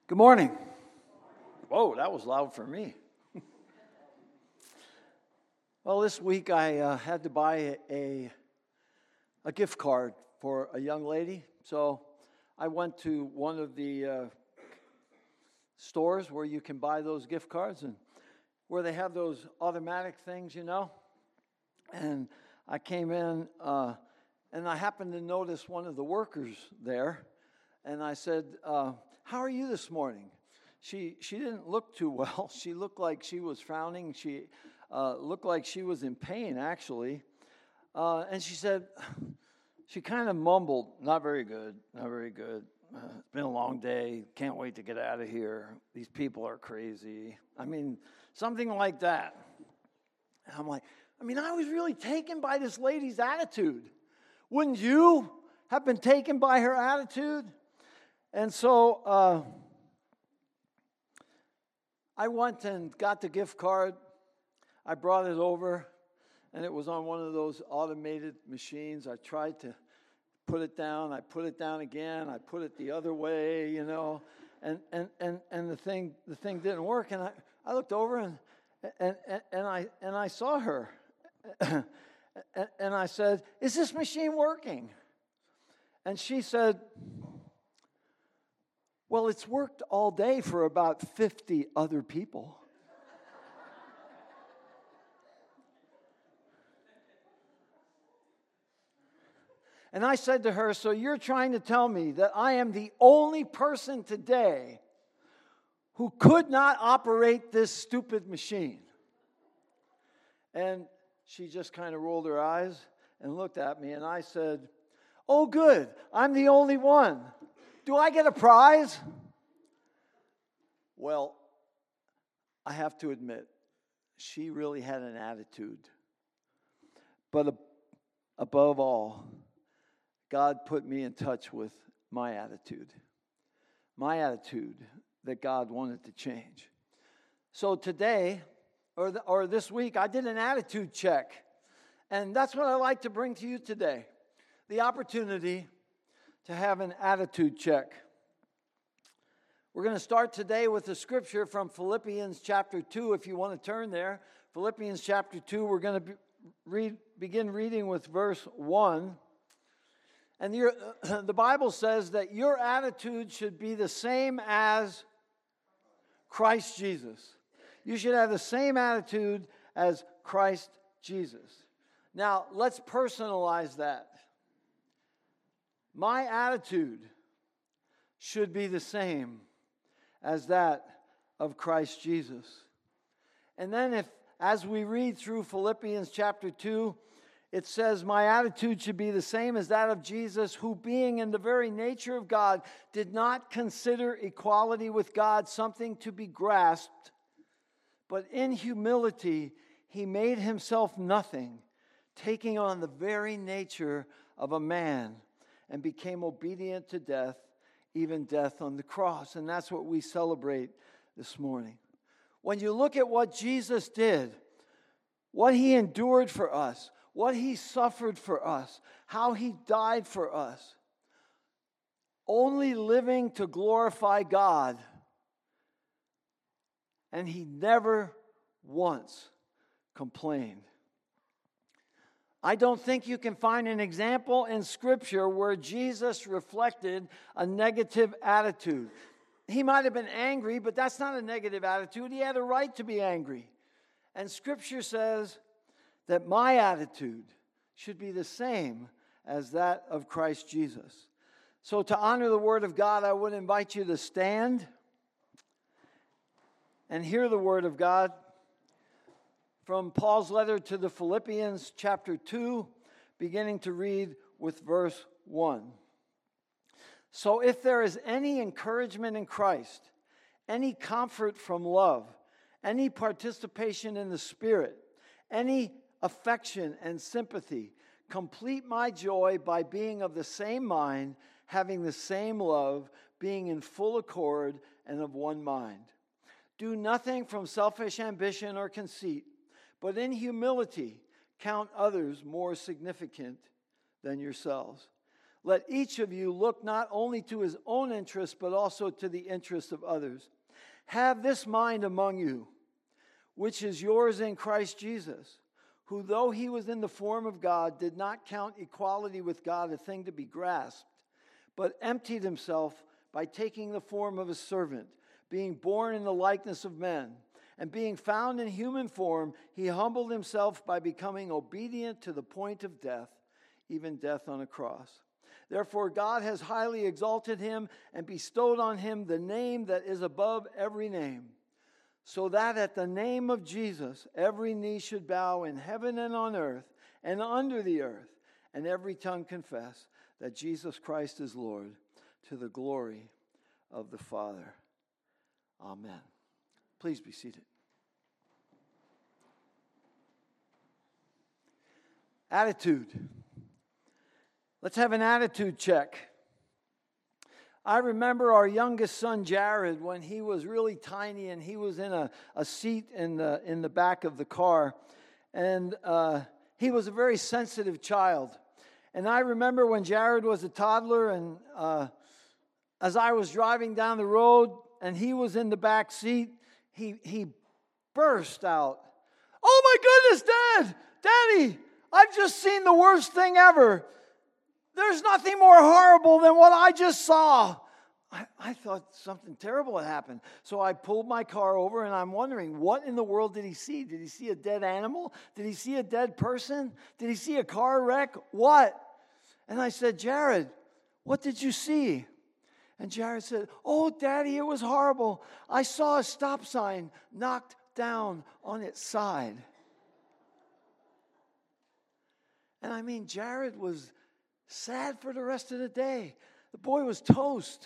Good morning. Whoa, that was loud for me. Well, this week I had to buy a gift card for a young lady. So I went to one of the stores where you can buy those gift cards and where they have those automatic things, And I came in and I happened to notice one of the workers there. And I said, how are you this morning? She didn't look too well. She looked like she was frowning. She looked like she was in pain, actually. And she said, she kind of mumbled, not very good, not very good. It's been a long day. Can't wait to get out of here. These people are crazy. Something like that. And I'm like, I was really taken by this lady's attitude. Wouldn't you have been taken by her attitude? And so I went and got the gift card. I brought it over, and it was on one of those automated machines. I tried to put it down. I put it down again. I put it the other way, and the thing didn't work. And I looked over and I saw her, and I said, "Is this machine working?" And she said, "Well, it's worked all day for about 50 other people." And I said to her, "So you're trying to tell me that I am the only person today who could not operate this stupid machine?" And she just kind of rolled her eyes and looked at me, and I said, "Oh, good, I'm the only one. Do I get a prize?" Well, I have to admit, she really had an attitude. But above all, God put me in touch with my attitude that God wanted to change. So today, or this week, I did an attitude check. And that's what I like to bring to you today, the opportunity to have an attitude check. We're going to start today with a scripture from Philippians chapter 2, if you want to turn there. Philippians chapter 2, we're going to begin reading with verse 1. And the Bible says that your attitude should be the same as Christ Jesus. You should have the same attitude as Christ Jesus. Now, let's personalize that. My attitude should be the same as that of Christ Jesus. And then as we read through Philippians chapter 2, it says, my attitude should be the same as that of Jesus, who being in the very nature of God, did not consider equality with God something to be grasped, but in humility he made himself nothing, taking on the very nature of a man, and became obedient to death, even death on the cross. And that's what we celebrate this morning. When you look at what Jesus did, what he endured for us, what he suffered for us, how he died for us, only living to glorify God, and he never once complained. I don't think you can find an example in Scripture where Jesus reflected a negative attitude. He might have been angry, but that's not a negative attitude. He had a right to be angry. And Scripture says that my attitude should be the same as that of Christ Jesus. So to honor the Word of God, I would invite you to stand and hear the Word of God from Paul's letter to the Philippians, chapter 2, beginning to read with verse 1. So if there is any encouragement in Christ, any comfort from love, any participation in the Spirit, any affection and sympathy, complete my joy by being of the same mind, having the same love, being in full accord and of one mind. Do nothing from selfish ambition or conceit, but in humility count others more significant than yourselves. Let each of you look not only to his own interest, but also to the interest of others. Have this mind among you, which is yours in Christ Jesus, who, though he was in the form of God, did not count equality with God a thing to be grasped, but emptied himself by taking the form of a servant, being born in the likeness of men. And being found in human form, he humbled himself by becoming obedient to the point of death, even death on a cross. Therefore, God has highly exalted him and bestowed on him the name that is above every name, so that at the name of Jesus, every knee should bow in heaven and on earth and under the earth, and every tongue confess that Jesus Christ is Lord, to the glory of the Father. Amen. Please be seated. Attitude. Let's have an attitude check. I remember our youngest son, Jared, when he was really tiny and he was in a seat in the back of the car. And he was a very sensitive child. And I remember when Jared was a toddler and as I was driving down the road and he was in the back seat, he burst out, "Oh my goodness, Daddy, I've just seen the worst thing ever. There's nothing more horrible than what I just saw." I thought something terrible had happened. So I pulled my car over and I'm wondering, what in the world did he see? Did he see a dead animal? Did he see a dead person? Did he see a car wreck? What? And I said, "Jared, what did you see?" And Jared said, "Oh, Daddy, it was horrible. I saw a stop sign knocked down on its side." And I mean, Jared was sad for the rest of the day. The boy was toast.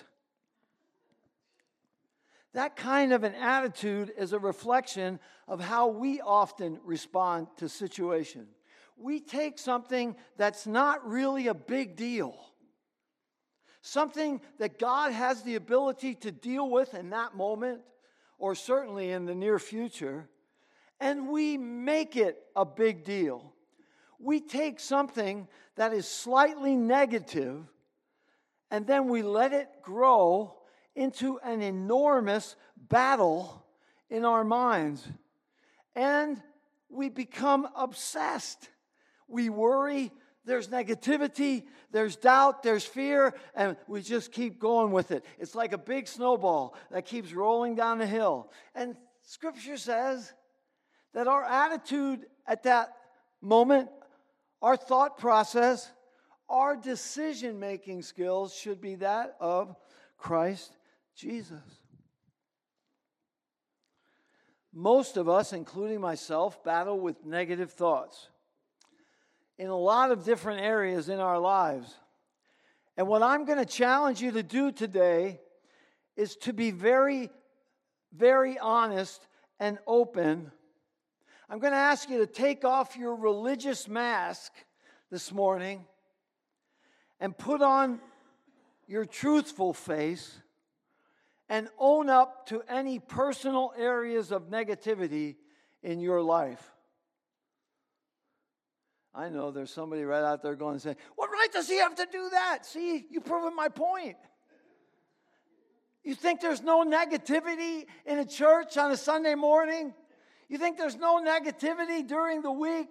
That kind of an attitude is a reflection of how we often respond to situations. We take something that's not really a big deal, something that God has the ability to deal with in that moment, or certainly in the near future, and we make it a big deal. We take something that is slightly negative, and then we let it grow into an enormous battle in our minds. And we become obsessed. We worry, there's negativity, there's doubt, there's fear, and we just keep going with it. It's like a big snowball that keeps rolling down the hill. And Scripture says that our attitude at that moment, our thought process, our decision-making skills should be that of Christ Jesus. Most of us, including myself, battle with negative thoughts in a lot of different areas in our lives. And what I'm going to challenge you to do today is to be very, very honest and open. I'm going to ask you to take off your religious mask this morning and put on your truthful face and own up to any personal areas of negativity in your life. I know there's somebody right out there going and saying, "What right does he have to do that?" See, you've proven my point. You think there's no negativity in a church on a Sunday morning? You think there's no negativity during the week?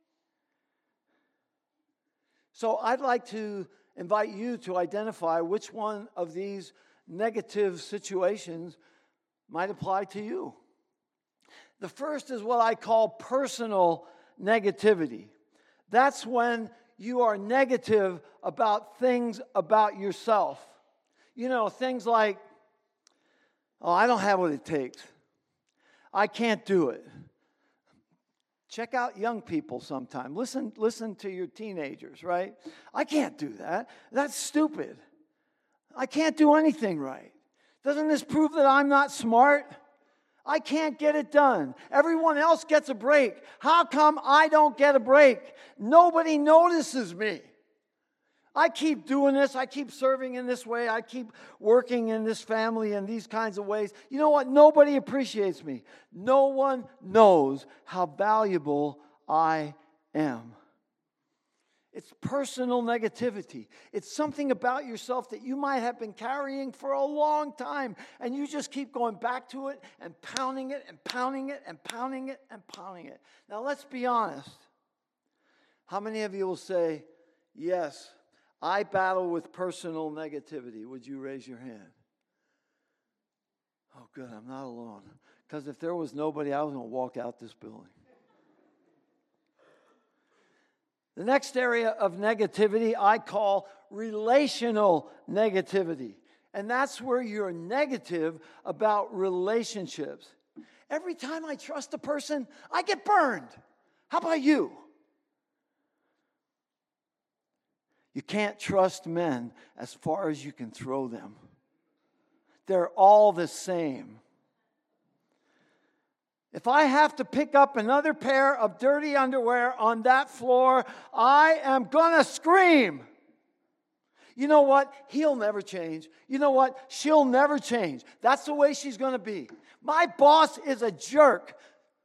So I'd like to invite you to identify which one of these negative situations might apply to you. The first is what I call personal negativity. That's when you are negative about things about yourself. You know, things like, "Oh, I don't have what it takes. I can't do it." Check out young people sometime. Listen to your teenagers, right? "I can't do that. That's stupid. I can't do anything right. Doesn't this prove that I'm not smart? I can't get it done. Everyone else gets a break. How come I don't get a break? Nobody notices me. I keep doing this. I keep serving in this way. I keep working in this family in these kinds of ways. You know what? Nobody appreciates me. No one knows how valuable I am." It's personal negativity. It's something about yourself that you might have been carrying for a long time, and you just keep going back to it and pounding it and pounding it and pounding it and pounding it. Now, let's be honest. How many of you will say, yes, I battle with personal negativity? Would you raise your hand? Oh, good, I'm not alone. Because if there was nobody, I was going to walk out this building. The next area of negativity I call relational negativity. And that's where you're negative about relationships. Every time I trust a person, I get burned. How about you? You can't trust men as far as you can throw them. They're all the same. If I have to pick up another pair of dirty underwear on that floor, I am going to scream. You know what? He'll never change. You know what? She'll never change. That's the way she's going to be. My boss is a jerk.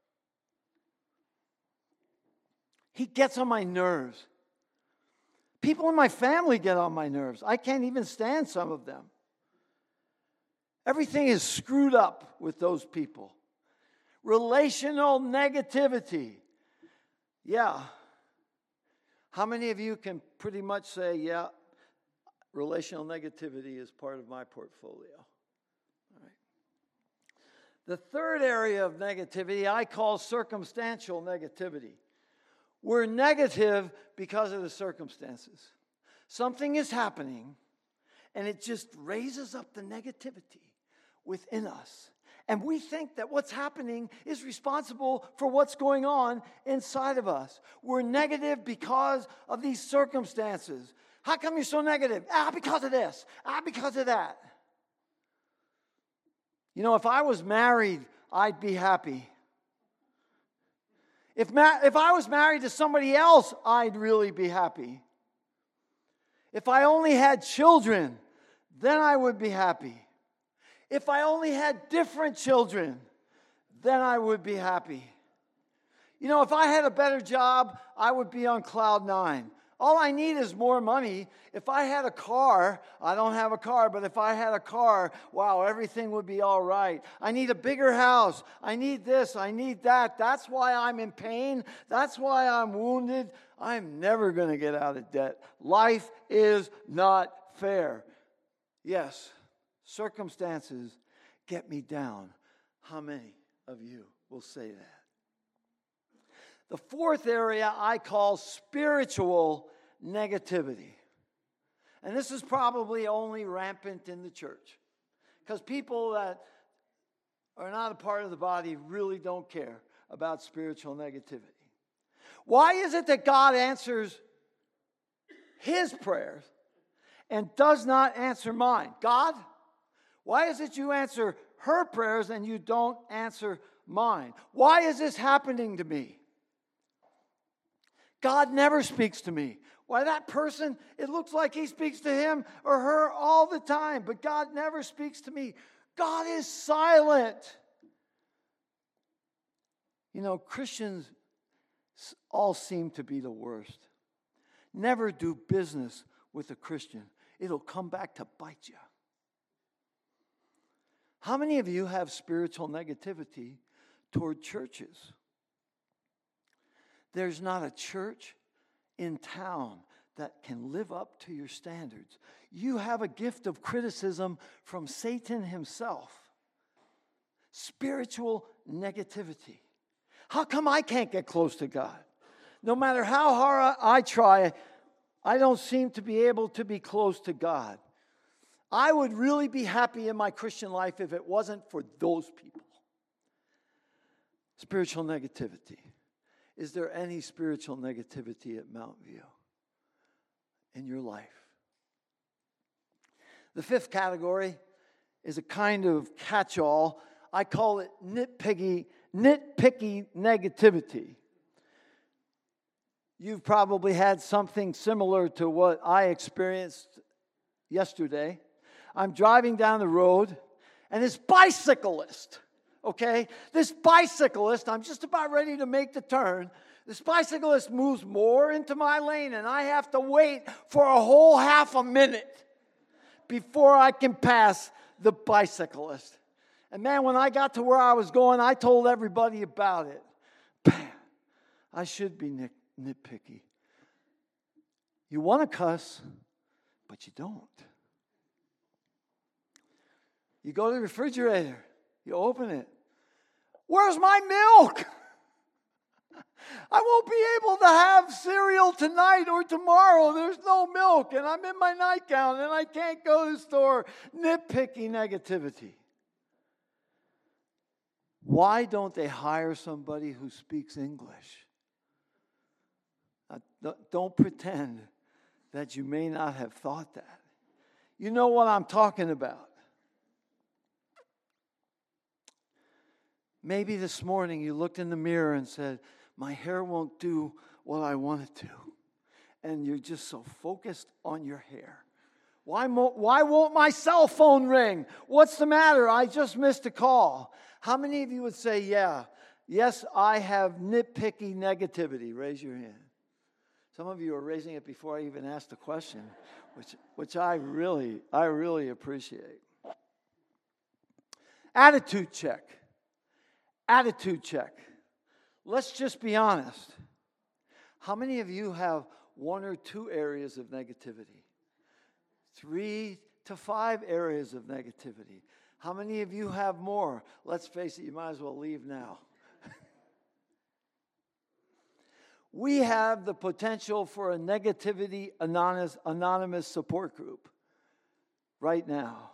He gets on my nerves. People in my family get on my nerves. I can't even stand some of them. Everything is screwed up with those people. Relational negativity. Yeah. How many of you can pretty much say, yeah, relational negativity is part of my portfolio? All right. The third area of negativity I call circumstantial negativity. We're negative because of the circumstances. Something is happening, and it just raises up the negativity within us. And we think that what's happening is responsible for what's going on inside of us. We're negative because of these circumstances. How come you're so negative? Because of this. Because of that. You know, if I was married, I'd be happy. If I was married to somebody else, I'd really be happy. If I only had children, then I would be happy. If I only had different children, then I would be happy. You know, if I had a better job, I would be on cloud 9. All I need is more money. If I had a car, I don't have a car, but if I had a car, wow, everything would be all right. I need a bigger house. I need this. I need that. That's why I'm in pain. That's why I'm wounded. I'm never going to get out of debt. Life is not fair. Yes. Circumstances get me down. How many of you will say that? The fourth area I call spiritual negativity. And this is probably only rampant in the church. Because people that are not a part of the body really don't care about spiritual negativity. Why is it that God answers His prayers and does not answer mine? God, why is it you answer her prayers and you don't answer mine? Why is this happening to me? God never speaks to me. Why, that person, it looks like he speaks to him or her all the time, but God never speaks to me. God is silent. You know, Christians all seem to be the worst. Never do business with a Christian. It'll come back to bite you. How many of you have spiritual negativity toward churches? There's not a church in town that can live up to your standards. You have a gift of criticism from Satan himself. Spiritual negativity. How come I can't get close to God? No matter how hard I try, I don't seem to be able to be close to God. I would really be happy in my Christian life if it wasn't for those people. Spiritual negativity. Is there any spiritual negativity at Mount View in your life? The fifth category is a kind of catch-all. I call it nitpicky negativity. You've probably had something similar to what I experienced yesterday. I'm driving down the road, and this bicyclist, I'm just about ready to make the turn. This bicyclist moves more into my lane, and I have to wait for a whole half a minute before I can pass the bicyclist. And man, when I got to where I was going, I told everybody about it. Bam! I should be nitpicky. You want to cuss, but you don't. You go to the refrigerator, you open it. Where's my milk? I won't be able to have cereal tonight or tomorrow. There's no milk, and I'm in my nightgown, and I can't go to the store. Nitpicky negativity. Why don't they hire somebody who speaks English? Don't pretend that you may not have thought that. You know what I'm talking about. Maybe this morning you looked in the mirror and said, my hair won't do what I want it to. And you're just so focused on your hair. Why won't my cell phone ring? What's the matter? I just missed a call. How many of you would say, yes, I have nitpicky negativity? Raise your hand. Some of you are raising it before I even asked the question, which I really appreciate. Attitude check. Attitude check. Let's just be honest. How many of you have one or two areas of negativity? 3 to 5 areas of negativity. How many of you have more? Let's face it, you might as well leave now. We have the potential for a negativity anonymous support group right now.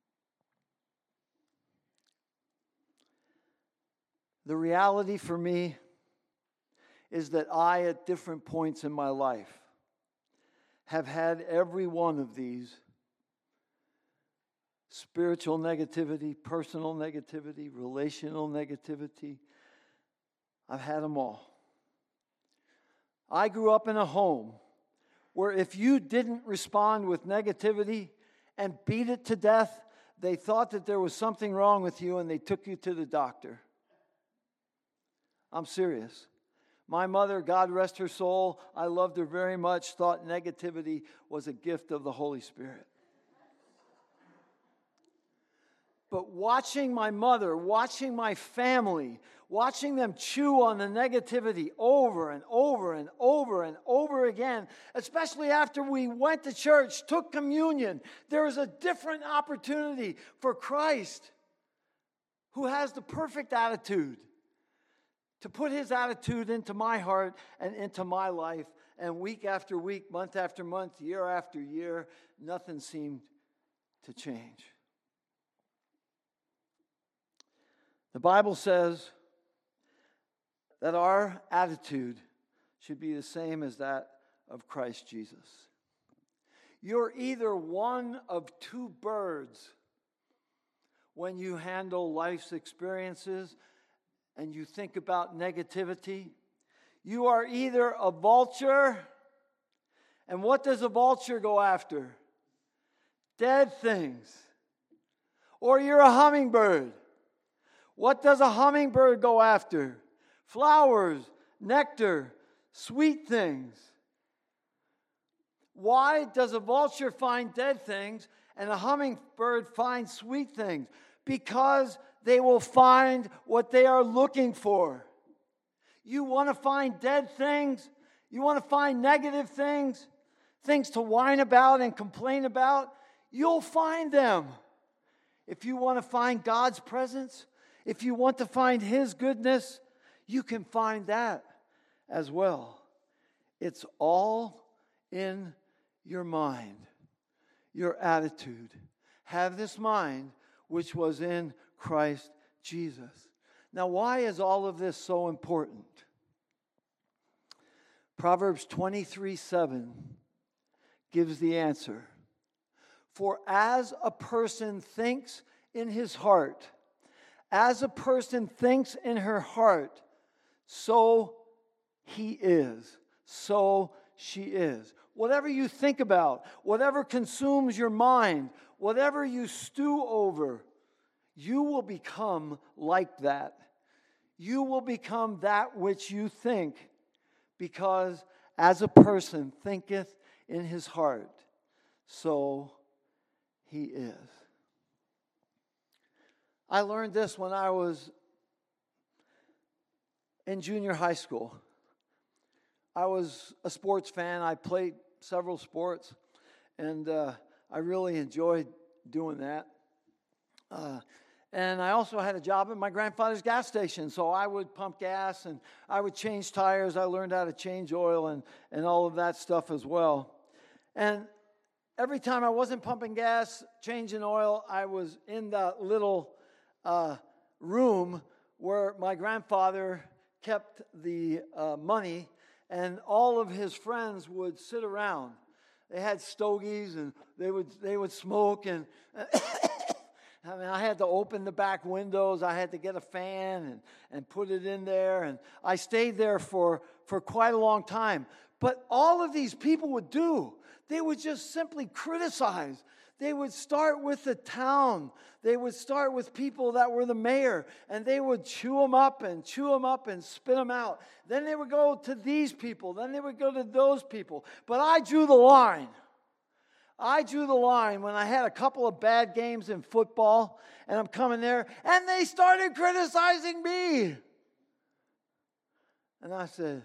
The reality for me is that I, at different points in my life, have had every one of these: spiritual negativity, personal negativity, relational negativity. I've had them all. I grew up in a home where if you didn't respond with negativity and beat it to death, they thought that there was something wrong with you and they took you to the doctor. I'm serious. My mother, God rest her soul, I loved her very much, thought negativity was a gift of the Holy Spirit. But watching my mother, watching my family, watching them chew on the negativity over and over and over and over again, especially after we went to church, took communion, there is a different opportunity for Christ, who has the perfect attitude, to put his attitude into my heart and into my life. And week after week, month after month, year after year, nothing seemed to change. The Bible says that our attitude should be the same as that of Christ Jesus. You're either one of two birds when you handle life's experiences and you think about negativity. You are either a vulture, and what does a vulture go after? Dead things. Or you're a hummingbird. What does a hummingbird go after? Flowers, nectar, sweet things. Why does a vulture find dead things and a hummingbird find sweet things? Because they will find what they are looking for. You want to find dead things? You want to find negative things? Things to whine about and complain about? You'll find them. If you want to find God's presence, if you want to find his goodness, you can find that as well. It's all in your mind, your attitude. Have this mind which was in Christ Jesus. Now, why is all of this so important? Proverbs 23:7 gives the answer. For as a person thinks in his heart, as a person thinks in her heart, so he is, so she is. Whatever you think about, whatever consumes your mind, whatever you stew over, you will become like that. You will become that which you think because as a person thinketh in his heart, so he is. I learned this when I was in junior high school. I was a sports fan. I played several sports, and I really enjoyed doing that. And I also had a job at my grandfather's gas station, so I would pump gas and I would change tires. I learned how to change oil and all of that stuff as well. And every time I wasn't pumping gas, changing oil, I was in that little room where my grandfather kept the money, and all of his friends would sit around. They had stogies, and they would smoke, and I mean, I had to open the back windows. I had to get a fan and put it in there. And I stayed there for quite a long time. But all of these people would do, they would just simply criticize. They would start with the town. They would start with people that were the mayor. And they would chew them up and spit them out. Then they would go to these people. Then they would go to those people. But I drew the line. I drew the line when I had a couple of bad games in football, and I'm coming there, and they started criticizing me. And I said,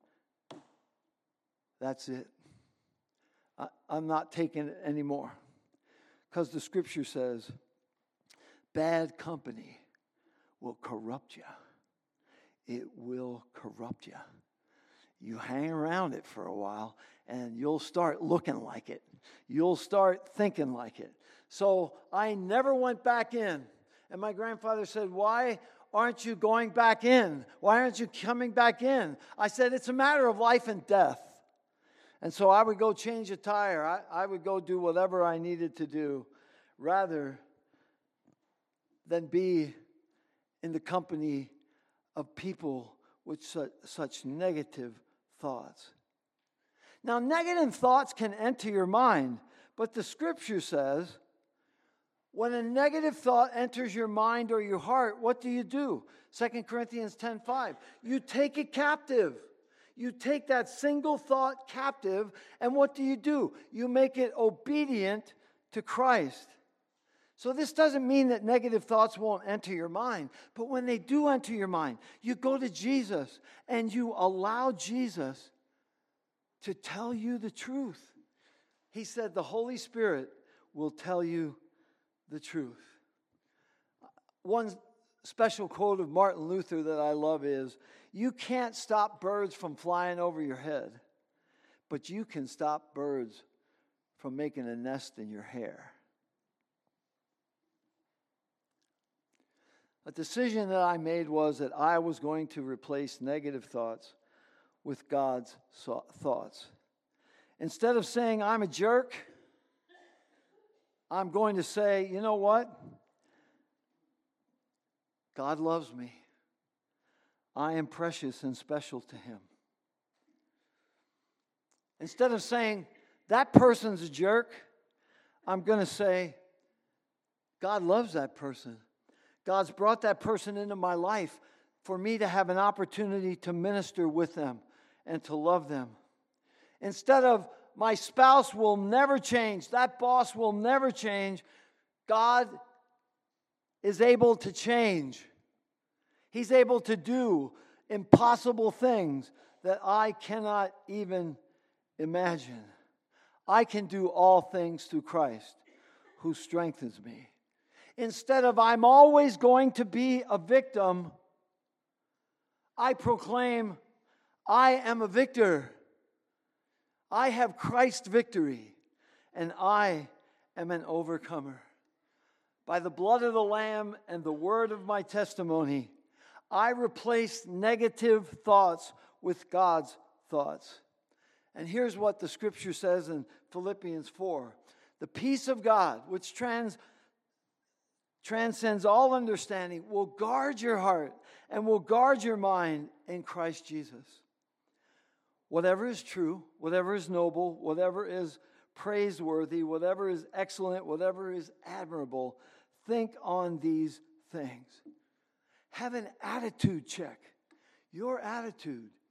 that's it. I'm not taking it anymore. Because the scripture says, bad company will corrupt you. It will corrupt you. You hang around it for a while, and you'll start looking like it. You'll start thinking like it. So I never went back in. And my grandfather said, why aren't you going back in? Why aren't you coming back in? I said, it's a matter of life and death. And so I would go change a tire. I would go do whatever I needed to do rather than be in the company of people with such negative thoughts. Now, negative thoughts can enter your mind, but the scripture says, when a negative thought enters your mind or your heart, what do? 2 Corinthians 10:5. You take it captive. You take that single thought captive, and what do? You make it obedient to Christ. So this doesn't mean that negative thoughts won't enter your mind, but when they do enter your mind, you go to Jesus and you allow Jesus to tell you the truth. He said the Holy Spirit will tell you the truth. One special quote of Martin Luther that I love is, you can't stop birds from flying over your head, but you can stop birds from making a nest in your hair. A decision that I made was that I was going to replace negative thoughts with God's thoughts. Instead of saying I'm a jerk, I'm going to say, you know what? God loves me. I am precious and special to Him. Instead of saying that person's a jerk, I'm going to say God loves that person. God's brought that person into my life for me to have an opportunity to minister with them and to love them. Instead of my spouse will never change, that boss will never change, God is able to change. He's able to do impossible things that I cannot even imagine. I can do all things through Christ who strengthens me. Instead of I'm always going to be a victim, I proclaim I am a victor. I have Christ's victory, and I am an overcomer. By the blood of the Lamb and the word of my testimony, I replace negative thoughts with God's thoughts. And here's what the scripture says in Philippians 4. The peace of God, which transcends all understanding, will guard your heart and will guard your mind in Christ Jesus. Whatever is true, whatever is noble, whatever is praiseworthy, whatever is excellent, whatever is admirable, think on these things. Have an attitude check. Your attitude.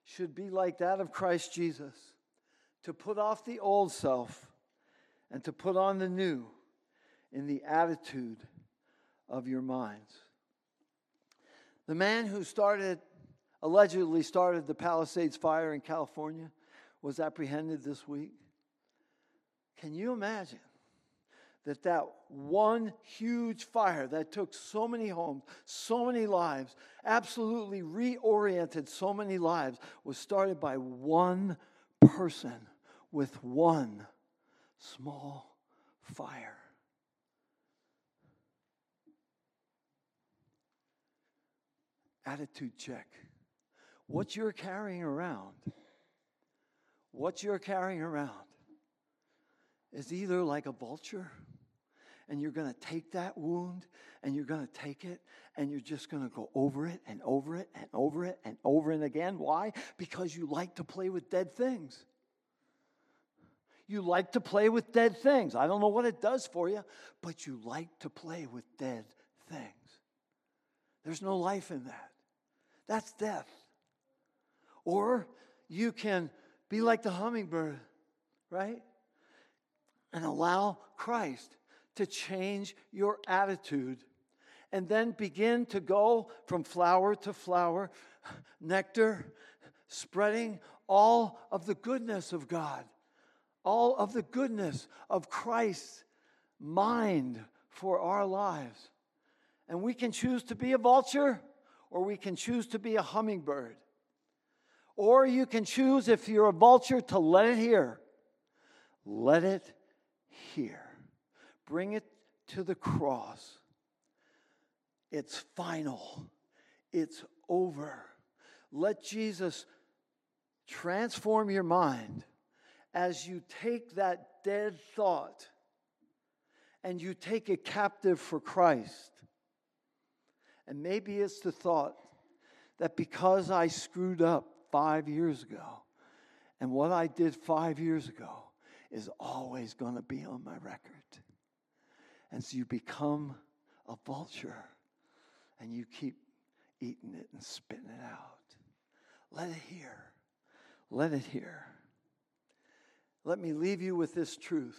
should be like that of Christ Jesus, to put off the old self and to put on the new in the attitude of your minds. The man who allegedly started the Palisades fire in California was apprehended this week. Can you imagine that one huge fire that took so many homes, so many lives, absolutely reoriented so many lives, was started by one person with one small fire? Attitude check. What you're carrying around is either like a vulture, and you're going to take that wound, and you're going to take it, and you're just going to go over it and over it and over it and over it again. Why? Because you like to play with dead things. You like to play with dead things. I don't know what it does for you, but you like to play with dead things. There's no life in that. That's death. Or you can be like the hummingbird, right? And allow Christ to change your attitude, and then begin to go from flower to flower, nectar, spreading all of the goodness of God, all of the goodness of Christ's mind for our lives. And we can choose to be a vulture, or we can choose to be a hummingbird. Or you can choose, if you're a vulture, to let it hear. Let it hear. Bring it to the cross. It's final. It's over. Let Jesus transform your mind as you take that dead thought and you take it captive for Christ. And maybe it's the thought that because I screwed up 5 years ago, and what I did 5 years ago is always going to be on my record. And so you become a vulture, and you keep eating it and spitting it out. Let it hear. Let it hear. Let me leave you with this truth.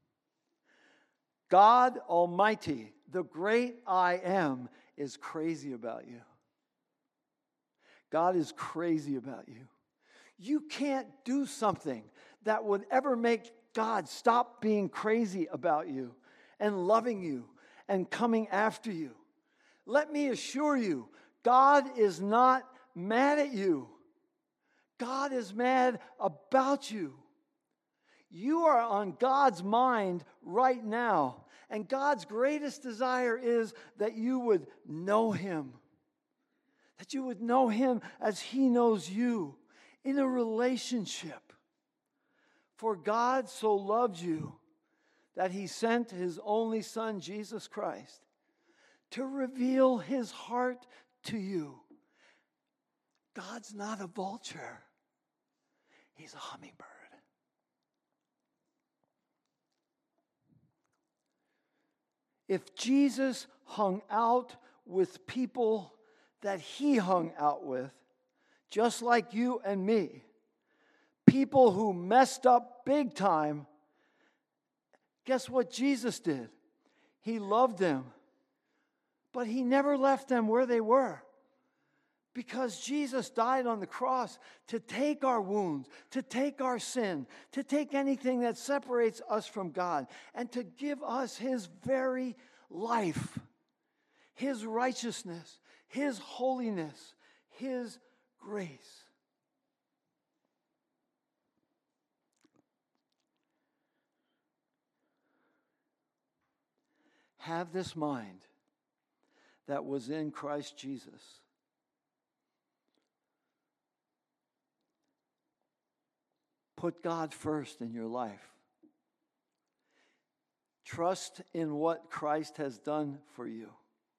God Almighty, the great I Am, is crazy about you. God is crazy about you. You can't do something that would ever make God stop being crazy about you and loving you and coming after you. Let me assure you, God is not mad at you. God is mad about you. You are on God's mind right now. And God's greatest desire is that you would know Him. That you would know Him as He knows you in a relationship. For God so loved you that He sent His only Son, Jesus Christ, to reveal His heart to you. God's not a vulture. He's a hummingbird. If Jesus hung out with people that He hung out with, just like you and me, people who messed up big time, guess what Jesus did? He loved them, but He never left them where they were. Because Jesus died on the cross to take our wounds, to take our sin, to take anything that separates us from God, and to give us His very life, His righteousness, His holiness, His grace. Have this mind that was in Christ Jesus. Put God first in your life. Trust in what Christ has done for you.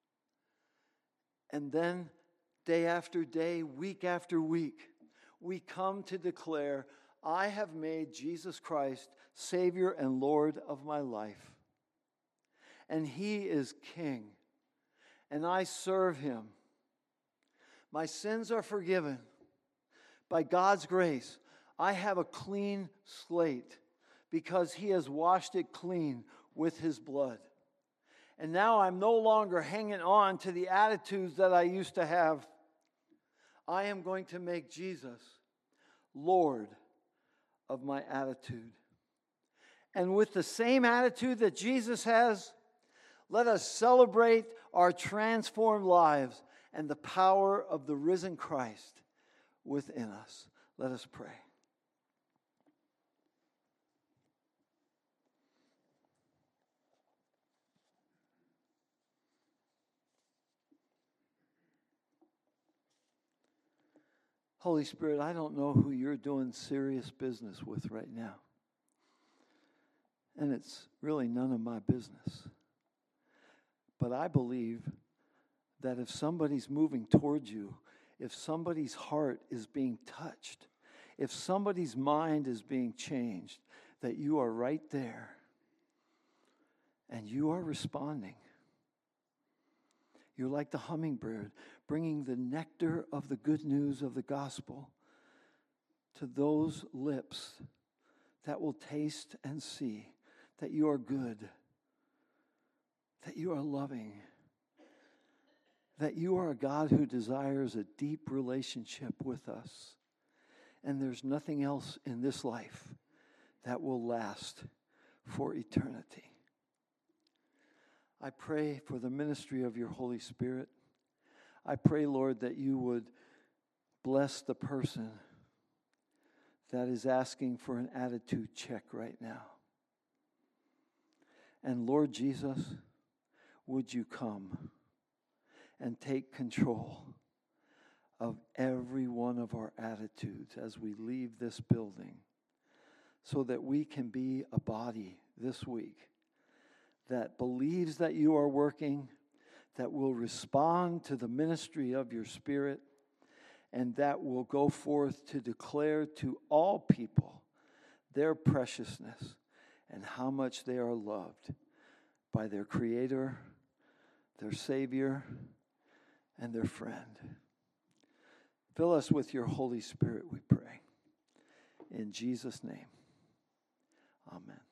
And then, day after day, week after week, we come to declare, I have made Jesus Christ Savior and Lord of my life. And He is King. And I serve Him. My sins are forgiven By God's grace, I have a clean slate because He has washed it clean with His blood. And now I'm no longer hanging on to the attitudes that I used to have. I am going to make Jesus Lord of my attitude. And with the same attitude that Jesus has, let us celebrate our transformed lives and the power of the risen Christ within us. Let us pray. Holy Spirit, I don't know who you're doing serious business with right now. And it's really none of my business. But I believe that if somebody's moving towards you, if somebody's heart is being touched, if somebody's mind is being changed, that you are right there and you are responding. You're like the hummingbird, bringing the nectar of the good news of the gospel to those lips that will taste and see that you are good, that you are loving, that you are a God who desires a deep relationship with us. And there's nothing else in this life that will last for eternity. I pray for the ministry of your Holy Spirit. I pray, Lord, that you would bless the person that is asking for an attitude check right now. And Lord Jesus, would you come and take control of every one of our attitudes as we leave this building, so that we can be a body this week that believes that you are working, that will respond to the ministry of your Spirit, and that will go forth to declare to all people their preciousness and how much they are loved by their Creator, their Savior, and their friend. Fill us with your Holy Spirit, we pray. In Jesus' name, amen.